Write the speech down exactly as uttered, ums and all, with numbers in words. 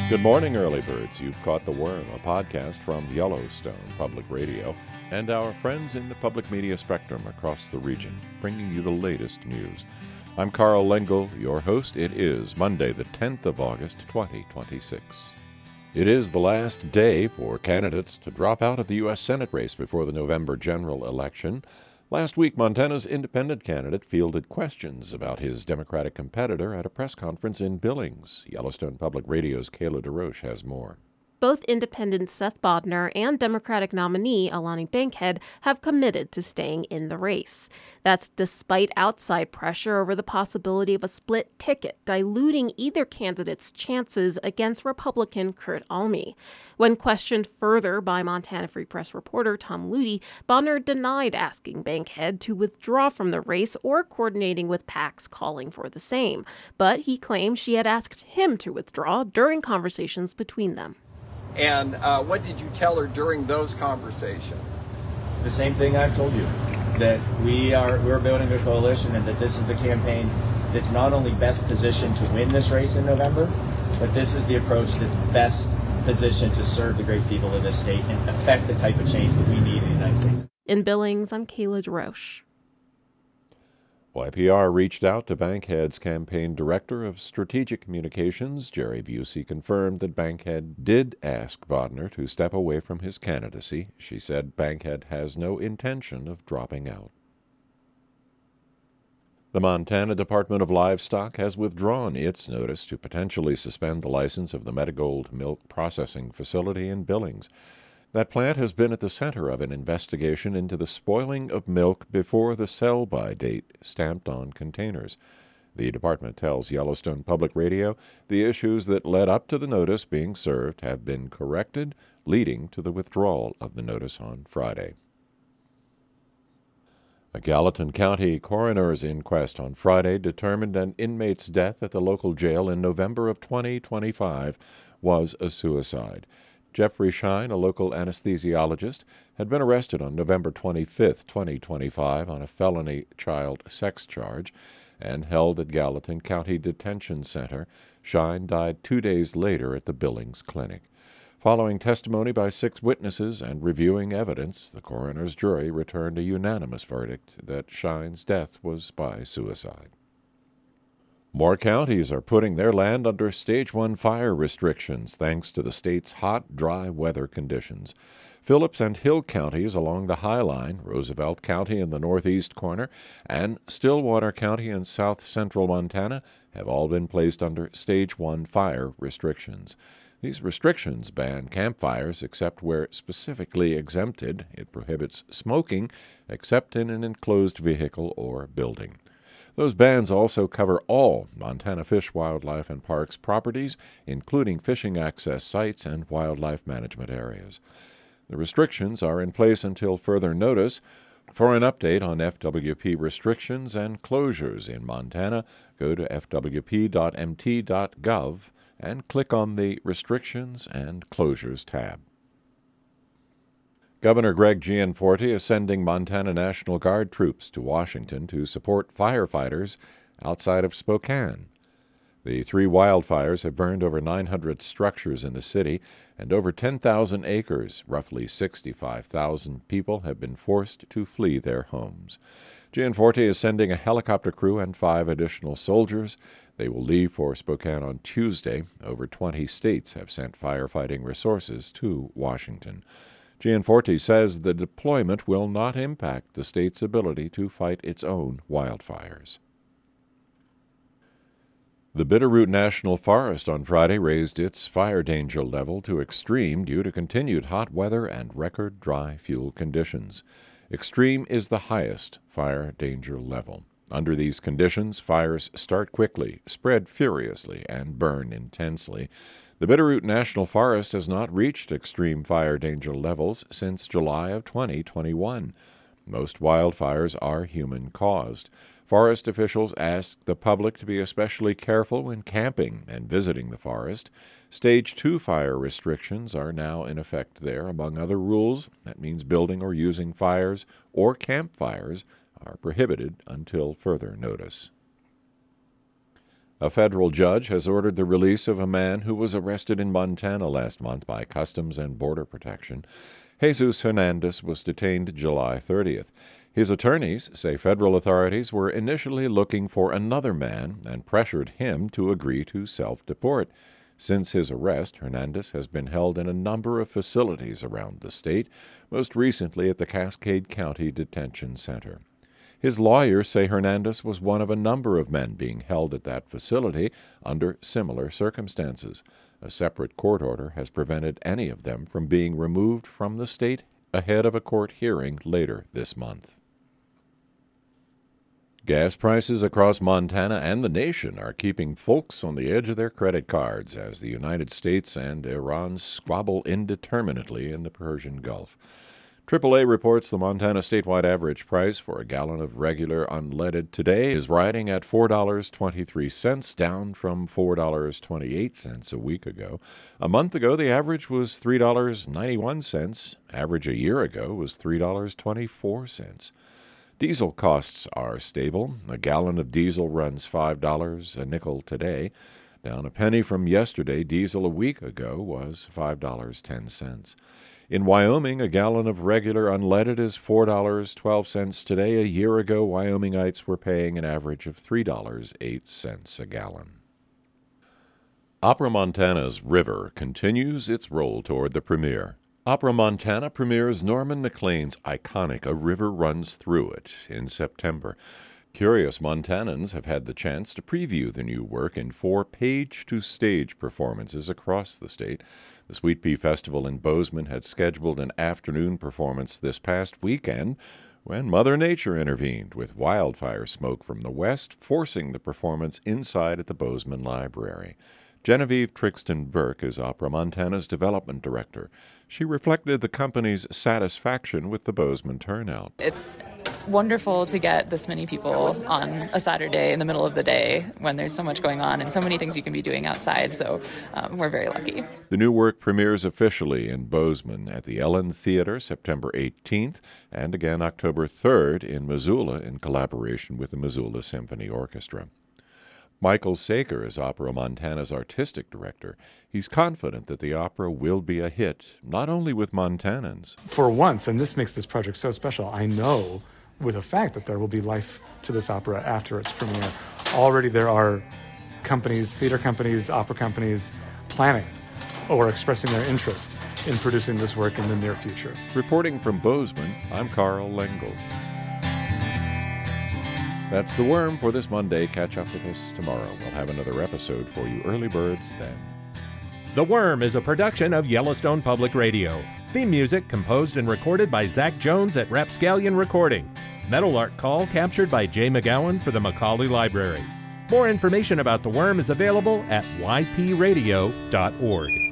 Good morning, early birds. You've caught the worm, a podcast from Yellowstone Public Radio and our friends in the public media spectrum across the region, bringing you the latest news. I'm Carl Lengel, your host. It is Monday, the tenth of August, twenty twenty-six. It is the last day for candidates to drop out of the U S Senate race before the November general election. Last week, Montana's independent candidate fielded questions about his Democratic competitor at a press conference in Billings. Yellowstone Public Radio's Kayla DeRoche has more. Both independent Seth Bodnar and Democratic nominee Alani Bankhead have committed to staying in the race. That's despite outside pressure over the possibility of a split ticket, diluting either candidate's chances against Republican Kurt Alme. When questioned further by Montana Free Press reporter Tom Ludy, Bodnar denied asking Bankhead to withdraw from the race or coordinating with PACs calling for the same. But he claimed she had asked him to withdraw during conversations between them. And uh, what did you tell her during those conversations? The same thing I've told you, that we are we're building a coalition and that this is the campaign that's not only best positioned to win this race in November, but this is the approach that's best positioned to serve the great people of this state and affect the type of change that we need in the United States. In Billings, I'm Kayla DeRoche. Y P R reached out to Bankhead's campaign director of strategic communications, Jerry Busey, confirmed that Bankhead did ask Bodnar to step away from his candidacy. She said Bankhead has no intention of dropping out. The Montana Department of Livestock has withdrawn its notice to potentially suspend the license of the Medigold milk processing facility in Billings. That plant has been at the center of an investigation into the spoiling of milk before the sell-by date stamped on containers. The department tells Yellowstone Public Radio the issues that led up to the notice being served have been corrected, leading to the withdrawal of the notice on Friday. A Gallatin County coroner's inquest on Friday determined an inmate's death at the local jail in November of twenty twenty-five was a suicide. Jeffrey Shine, a local anesthesiologist, had been arrested on November twenty-fifth, twenty twenty-five on a felony child sex charge and held at Gallatin County Detention Center. Shine died two days later at the Billings Clinic. Following testimony by six witnesses and reviewing evidence, the coroner's jury returned a unanimous verdict that Shine's death was by suicide. More counties are putting their land under Stage one fire restrictions thanks to the state's hot, dry weather conditions. Phillips and Hill counties along the High Line, Roosevelt County in the northeast corner, and Stillwater County in south-central Montana have all been placed under Stage one fire restrictions. These restrictions ban campfires except where specifically exempted. It prohibits smoking except in an enclosed vehicle or building. Those bans also cover all Montana Fish, Wildlife, and Parks properties, including fishing access sites and wildlife management areas. The restrictions are in place until further notice. For an update on F W P restrictions and closures in Montana, go to f w p dot m t dot gov and click on the Restrictions and Closures tab. Governor Greg Gianforte is sending Montana National Guard troops to Washington to support firefighters outside of Spokane. The three wildfires have burned over nine hundred structures in the city, and over ten thousand acres, roughly sixty-five thousand people, have been forced to flee their homes. Gianforte is sending a helicopter crew and five additional soldiers. They will leave for Spokane on Tuesday. Over twenty states have sent firefighting resources to Washington. Gianforte says the deployment will not impact the state's ability to fight its own wildfires. The Bitterroot National Forest on Friday raised its fire danger level to extreme due to continued hot weather and record dry fuel conditions. Extreme is the highest fire danger level. Under these conditions, fires start quickly, spread furiously, and burn intensely. The Bitterroot National Forest has not reached extreme fire danger levels since July of twenty twenty-one. Most wildfires are human-caused. Forest officials ask the public to be especially careful when camping and visiting the forest. Stage two fire restrictions are now in effect there. Among other rules, that means building or using fires or campfires are prohibited until further notice. A federal judge has ordered the release of a man who was arrested in Montana last month by Customs and Border Protection. Jesus Hernandez was detained July thirtieth. His attorneys say federal authorities were initially looking for another man and pressured him to agree to self-deport. Since his arrest, Hernandez has been held in a number of facilities around the state, most recently at the Cascade County Detention Center. His lawyers say Hernandez was one of a number of men being held at that facility under similar circumstances. A separate court order has prevented any of them from being removed from the state ahead of a court hearing later this month. Gas prices across Montana and the nation are keeping folks on the edge of their credit cards as the United States and Iran squabble indeterminately in the Persian Gulf. triple A reports the Montana statewide average price for a gallon of regular unleaded today is riding at four dollars and twenty-three cents, down from four dollars and twenty-eight cents a week ago. A month ago, the average was three dollars and ninety-one cents. Average a year ago was three dollars and twenty-four cents. Diesel costs are stable. A gallon of diesel runs five dollars a nickel today. Down a penny from yesterday, diesel a week ago was five dollars and ten cents. In Wyoming, a gallon of regular unleaded is four dollars and twelve cents today. A year ago, Wyomingites were paying an average of three dollars and eight cents a gallon. Opera Montana's River continues its roll toward the premiere. Opera Montana premieres Norman Maclean's iconic A River Runs Through It in September. Curious Montanans have had the chance to preview the new work in four page-to-stage performances across the state. The Sweet Pea Festival in Bozeman had scheduled an afternoon performance this past weekend when Mother Nature intervened with wildfire smoke from the west, forcing the performance inside at the Bozeman Library. Genevieve Trixton Burke is Opera Montana's development director. She reflected the company's satisfaction with the Bozeman turnout. It's wonderful to get this many people on a Saturday in the middle of the day when there's so much going on and so many things you can be doing outside, so um, we're very lucky. The new work premieres officially in Bozeman at the Ellen Theater September eighteenth and again October third in Missoula in collaboration with the Missoula Symphony Orchestra. Michael Saker is Opera Montana's artistic director. He's confident that the opera will be a hit, not only with Montanans. For once, and this makes this project so special, I know with a fact that there will be life to this opera after its premiere. Already there are companies, theater companies, opera companies, planning or expressing their interest in producing this work in the near future. Reporting from Bozeman, I'm Carl Lengel. That's The Worm for this Monday. Catch up with us tomorrow. We'll have another episode for you early birds then. The Worm is a production of Yellowstone Public Radio. Theme music composed and recorded by Zach Jones at Rapscallion Recording. Metal art call captured by Jay McGowan for the Macaulay Library. More information about The Worm is available at y p radio dot org.